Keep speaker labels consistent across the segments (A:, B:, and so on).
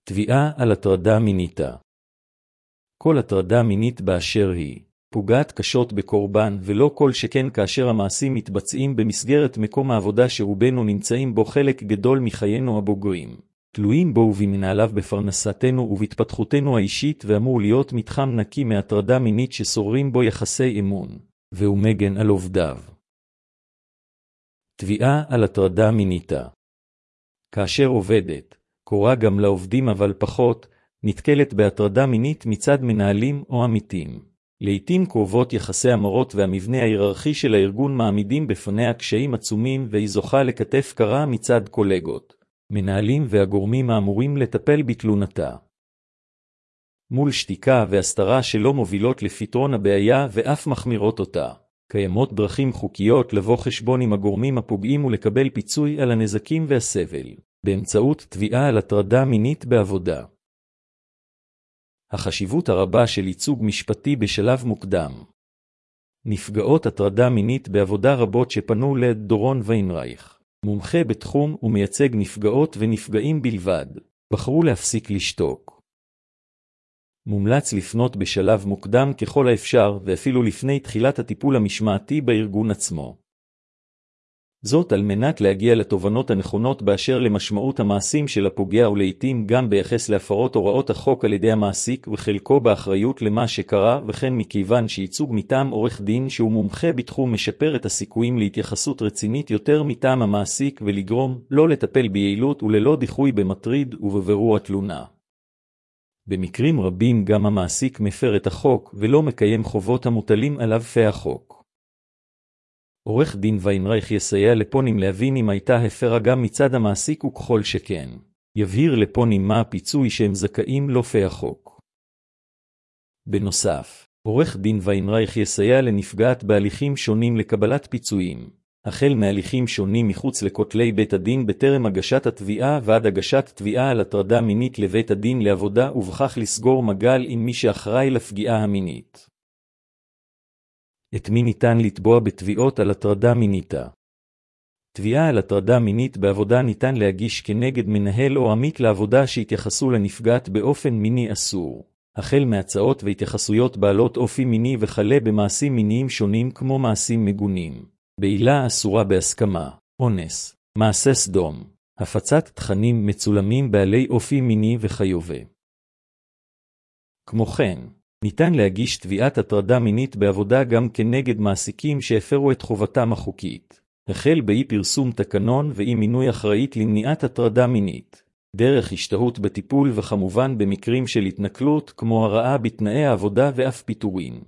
A: תביעה על הטרדה מינית. כל הטרדה מינית באשר היא, פוגעת קשות בקורבן, ולא כל שכן כאשר המעשים מתבצעים במסגרת מקום העבודה שרובנו נמצאים בו חלק גדול מחיינו הבוגרים. תלויים בו ובמנהליו בפרנסתנו ובהתפתחותנו האישית, ואמור להיות מתחם נקי מהטרדה מינית ששוררים בו יחסי אמון, והוא מגן על עובדיו. תביעה על הטרדה מינית. כאשר עובדת, קורה גם לעובדים אבל פחות, נתקלת בהטרדה מינית מצד מנהלים או עמיתים. לעתים קרובות יחסי המורות והמבנה ההיררכי של הארגון מעמידים בפניה קשיים עצומים, והיא זוכה לכתף קרה מצד קולגות, מנהלים והגורמים האמורים לטפל בתלונתה. מול שתיקה והסתרה שלא מובילות לפתרון הבעיה ואף מחמירות אותה, קיימות דרכים חוקיות לבוא חשבון עם הגורמים הפוגעים ולקבל פיצוי על הנזקים והסבל, באמצעות תביעה על הטרדה מינית בעבודה. החשיבות הרבה של ייצוג משפטי בשלב מוקדם. נפגעות הטרדה מינית בעבודה רבות שפנו לדורון ויינרייך, מומחה בתחום ומייצג נפגעות ונפגעים בלבד, בחרו להפסיק לשתוק. מומלץ לפנות בשלב מוקדם ככל האפשר, ואפילו לפני תחילת הטיפול המשמעתי בארגון עצמו. זאת על מנת להגיע לתובנות הנכונות באשר למשמעות המעשים של הפוגע, ולעיתים גם ביחס להפרות הוראות החוק על ידי המעסיק וחלקו באחריות למה שקרה, וכן מכיוון שייצוג מטעם עורך דין שהוא מומחה בתחום משפר את הסיכויים להתייחסות רצינית יותר מטעם המעסיק, ולגרום לא לטפל ביעילות וללא דיחוי במטריד ובבירור התלונה. במקרים רבים גם המעסיק מפר את החוק ולא מקיים חובות המוטלים עליו לפי החוק. עורך דין ויינרייך יסייע לפונים להבין אם הייתה הפרה גם מצד המעסיק, וככל שכן, יבהיר לפונים מה הפיצוי שהם זכאים לו לפי החוק. בנוסף, עורך דין ויינרייך יסייע לנפגעת בהליכים שונים לקבלת פיצויים, החל מהליכים שונים מחוץ לכותלי בית הדין בטרם הגשת התביעה ועד הגשת תביעה על הטרדה מינית לבית הדין לעבודה, ובכך לסגור מגל עם מי שאחראי לפגיעה המינית. את מי ניתן לתבוע בתביעות על הטרדה מינית? תביעה על הטרדה מינית בעבודה ניתן להגיש כנגד מנהל או עמית לעבודה שהתייחסו לנפגעת באופן מיני אסור, החל מהצעות והתייחסויות בעלות אופי מיני וכלה במעשים מיניים שונים כמו מעשים מגונים, בעילה אסורה בהסכמה, אונס, מעשה סדום, הפצת תכנים מצולמים בעלי אופי מיני וחיובה. כמו כן, ניתן להגיש תביעת הטרדה מינית בעבודה גם כנגד מעסיקים שהפרו את חובתם החוקית, החל באי פרסום תקנון ואי מינוי אחראית למניעת הטרדה מינית, דרך השתהות בטיפול, וכמובן במקרים של התנכלות כמו הרעה בתנאי העבודה ואף פיטורין.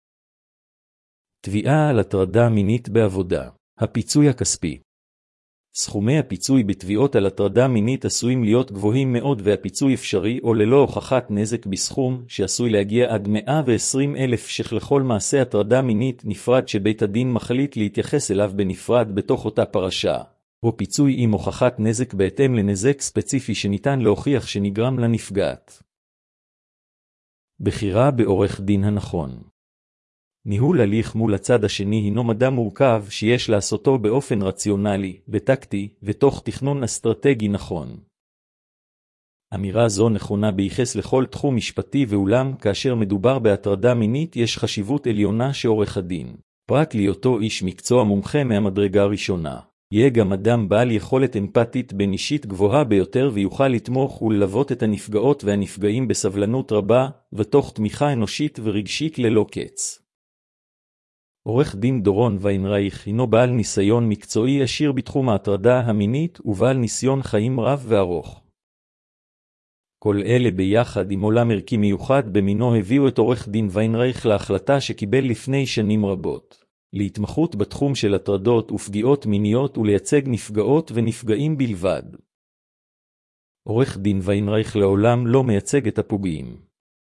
A: תביעה על הטרדה מינית בעבודה. הפיצוי הכספי. סכומי הפיצוי בתביעות על הטרדה מינית עשויים להיות גבוהים מאוד, והפיצוי אפשרי או ללא הוכחת נזק בסכום שעשוי להגיע עד 120,000 ש"ח לכל מעשה הטרדה מינית נפרד שבית הדין מחליט להתייחס אליו בנפרד בתוך אותה פרשה, או פיצוי עם הוכחת נזק בהתאם לנזק ספציפי שניתן להוכיח שנגרם לנפגעת. בחירה בעורך דין הנכון. ניהול הליך מול הצד השני הינו מדע מורכב שיש לעשותו באופן רציונלי וטקטי ותוך תכנון אסטרטגי נכון. אמירה זו נכונה ביחס לכל תחום משפטי, ואולם כאשר מדובר בהטרדה מינית יש חשיבות עליונה שעורך הדין, פרט להיותו איש מקצוע מומחה מהמדרגה הראשונה, יהיה גם אדם בעל יכולת אמפתית בין אישית גבוהה ביותר, ויוכל לתמוך וללוות את הנפגעות והנפגעים בסבלנות רבה ותוך תמיכה אנושית ורגשית ללא קץ. עורך דין דורון ויינרייך הינו בעל ניסיון מקצועי עשיר בתחום ההטרדה המינית ובעל ניסיון חיים רב וארוך. כל אלה ביחד עם עולם ערכי מיוחד במינו הביאו את עורך דין ויינרייך להחלטה שקיבל לפני שנים רבות, להתמחות בתחום של הטרדות ופגיעות מיניות ולייצג נפגעות ונפגעים בלבד. עורך דין ויינרייך לעולם לא מייצג את הפוגעים.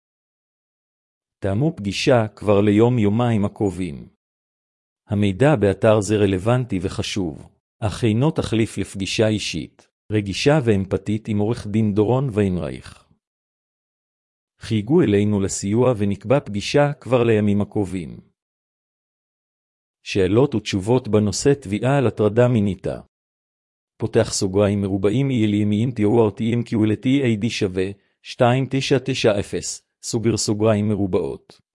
A: תאמו פגישה כבר ליום-יומיים הקרובים. המידע באתר זה רלוונטי וחשוב, אך אינו תחליף לפגישה אישית, רגישה ואמפתית עם עורך דין דורון ויינרייך. חייגו אלינו לסיוע ונקבע פגישה כבר לימים הקרובים. שאלות ותשובות בנושא תביעה על הטרדה מינית. פותח סוגריים מרובעים ELEMIN TORTM QLT AD שווה 2990 סוגר סוגריים מרובעות.